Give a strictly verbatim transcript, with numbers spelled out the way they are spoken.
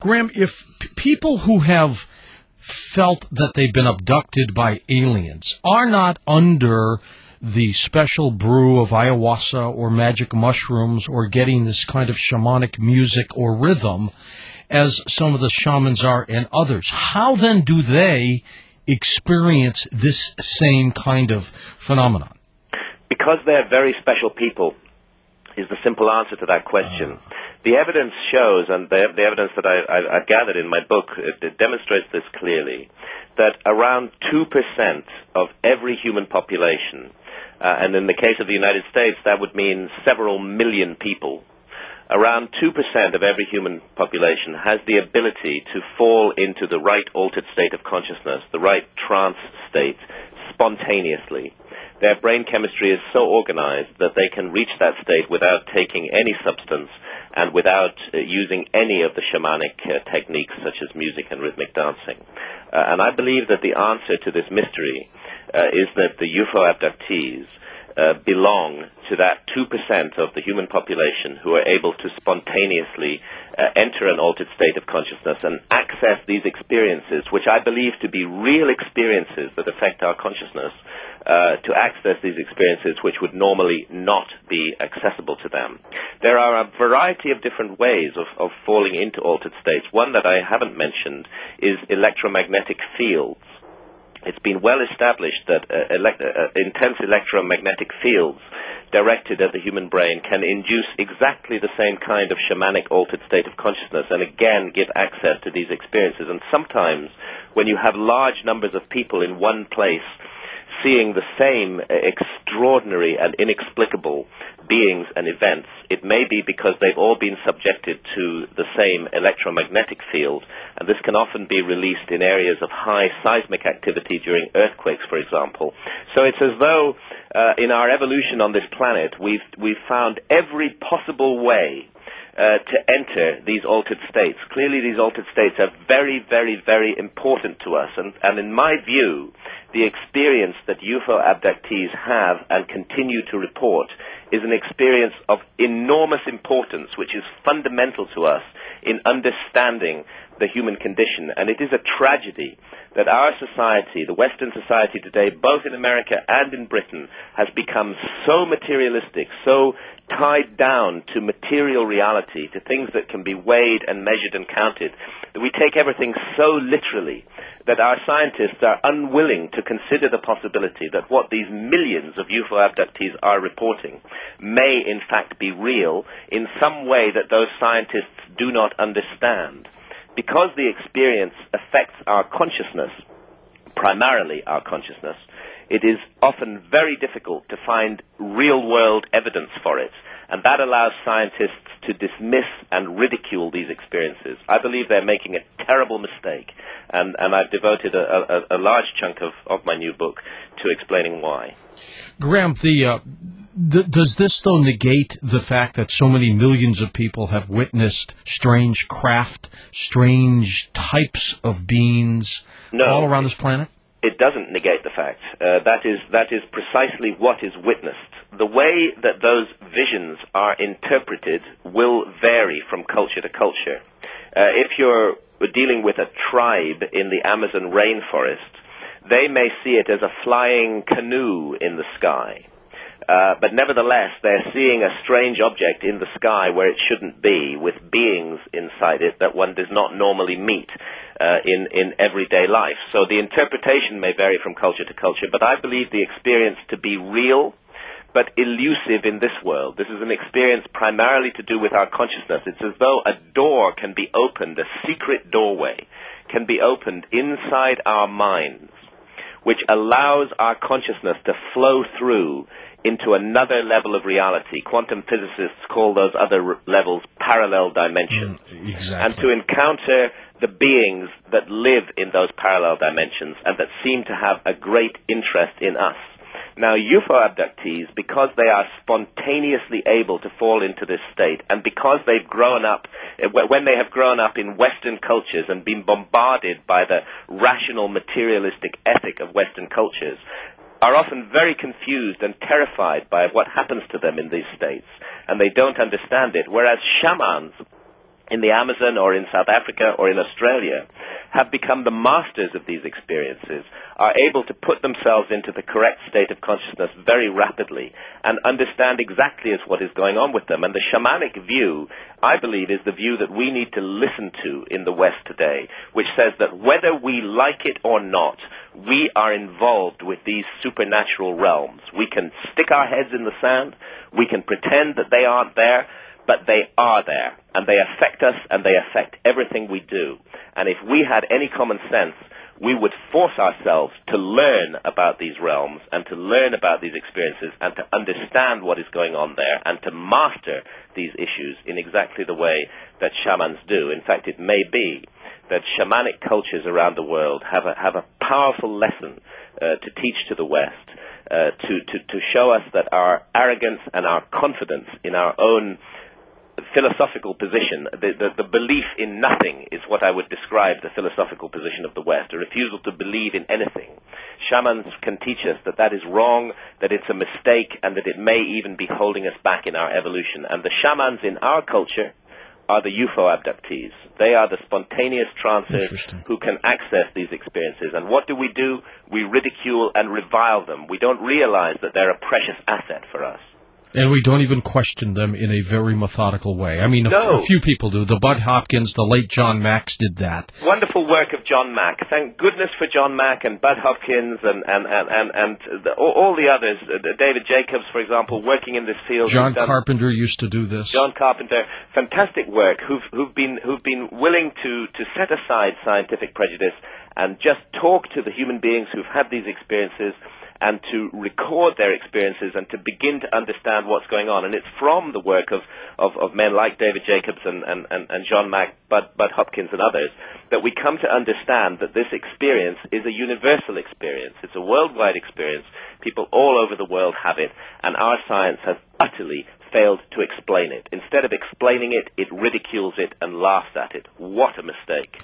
Graham, if p- people who have felt that they've been abducted by aliens are not under the special brew of ayahuasca or magic mushrooms or getting this kind of shamanic music or rhythm as some of the shamans are and others, how then do they experience this same kind of phenomenon? Because they're very special people is the simple answer to that question. Uh. The evidence shows, and the, the evidence that I, I, I've gathered in my book, it, it demonstrates this clearly, that around two percent of every human population, uh, and in the case of the United States, that would mean several million people, around two percent of every human population has the ability to fall into the right altered state of consciousness, the right trance state, spontaneously. Their brain chemistry is so organized that they can reach that state without taking any substance and without uh, using any of the shamanic uh, techniques such as music and rhythmic dancing. Uh, and I believe that the answer to this mystery uh, is that the U F O abductees uh, belong to that two percent of the human population who are able to spontaneously uh, enter an altered state of consciousness and access these experiences, which I believe to be real experiences that affect our consciousness, Uh, to access these experiences which would normally not be accessible to them. There are a variety of different ways of, of falling into altered states. One that I haven't mentioned is electromagnetic fields. It's been well established that uh, elect- uh, intense electromagnetic fields directed at the human brain can induce exactly the same kind of shamanic altered state of consciousness and again give access to these experiences. And sometimes when you have large numbers of people in one place seeing the same extraordinary and inexplicable beings and events, it may be because they've all been subjected to the same electromagnetic field, and this can often be released in areas of high seismic activity during earthquakes, for example. So it's as though uh, in our evolution on this planet, we've, we've found every possible way Uh, to enter these altered states. Clearly, these altered states are very, very, very important to us. And, and in my view, the experience that U F O abductees have and continue to report is an experience of enormous importance, which is fundamental to us in understanding the human condition. And it is a tragedy that our society, the Western society today, both in America and in Britain, has become so materialistic, so tied down to material reality, to things that can be weighed and measured and counted, that we take everything so literally that our scientists are unwilling to consider the possibility that what these millions of U F O abductees are reporting may in fact be real in some way that those scientists do not understand. Because the experience affects our consciousness, primarily our consciousness, it is often very difficult to find real-world evidence for it, and that allows scientists to dismiss and ridicule these experiences. I believe they're making a terrible mistake, and, and I've devoted a, a, a large chunk of, of my new book to explaining why. Graham, the... Uh Th- does this, though, negate the fact that so many millions of people have witnessed strange craft, strange types of beings no, all around this planet? It doesn't negate the fact. Uh, that is that is precisely what is witnessed. The way that those visions are interpreted will vary from culture to culture. Uh, if you're dealing with a tribe in the Amazon rainforest, they may see it as a flying canoe in the sky. Uh, but nevertheless, they're seeing a strange object in the sky where it shouldn't be, with beings inside it that one does not normally meet uh, in, in everyday life. So the interpretation may vary from culture to culture, but I believe the experience to be real, but elusive in this world. This is an experience primarily to do with our consciousness. It's as though a door can be opened, a secret doorway can be opened inside our minds, which allows our consciousness to flow through into another level of reality. Quantum physicists call those other r- levels parallel dimensions. Mm, exactly. And to encounter the beings that live in those parallel dimensions and that seem to have a great interest in us. Now, U F O abductees, because they are spontaneously able to fall into this state, and because they've grown up, when they have grown up in Western cultures and been bombarded by the rational, materialistic ethic of Western cultures, are often very confused and terrified by what happens to them in these states, and they don't understand it, whereas shamans in the Amazon or in South Africa or in Australia have become the masters of these experiences, are able to put themselves into the correct state of consciousness very rapidly and understand exactly as what is going on with them. And the shamanic view, I believe, is the view that we need to listen to in the West today, which says that whether we like it or not, we are involved with these supernatural realms. We can stick our heads in the sand, we can pretend that they aren't there, but they are there, and they affect us, and they affect everything we do. And if we had any common sense, we would force ourselves to learn about these realms and to learn about these experiences and to understand what is going on there and to master these issues in exactly the way that shamans do. In fact, it may be that shamanic cultures around the world have a, have a powerful lesson uh, to teach to the West, uh, to, to, to show us that our arrogance and our confidence in our own philosophical position, the, the, the belief in nothing is what I would describe the philosophical position of the West, a refusal to believe in anything. Shamans can teach us that that is wrong, that it's a mistake, and that it may even be holding us back in our evolution. And the shamans in our culture are the U F O abductees. They are the spontaneous trancers who can access these experiences. And what do we do? We ridicule and revile them. We don't realize that they're a precious asset for us. And we don't even question them in a very methodical way. I mean, a, no. a few people do. The Bud Hopkins, the late John Max did that. Wonderful work of John Mack. Thank goodness for John Mack and Bud Hopkins and, and, and, and, and the, all, all the others. Uh, David Jacobs, for example, working in this field. John Carpenter used to do this. John Carpenter, fantastic work, who've, who've, been, who've been willing to, to set aside scientific prejudice and just talk to the human beings who've had these experiences and to record their experiences and to begin to understand what's going on. And it's from the work of, of, of men like David Jacobs and, and, and, and John Mack, Bud, Bud Hopkins and others, that we come to understand that this experience is a universal experience. It's a worldwide experience. People all over the world have it, and our science has utterly failed to explain it. Instead of explaining it, it ridicules it and laughs at it. What a mistake.